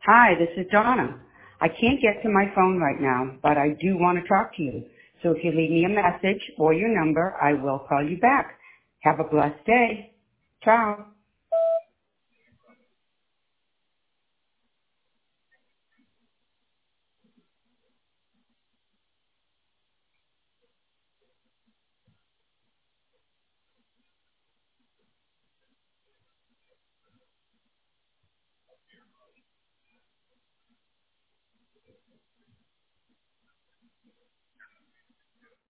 Hi, this is Donna. I can't get to my phone right now, but I do want to talk to you. So if you leave me a message or your number, I will call you back. Have a blessed day. Ciao.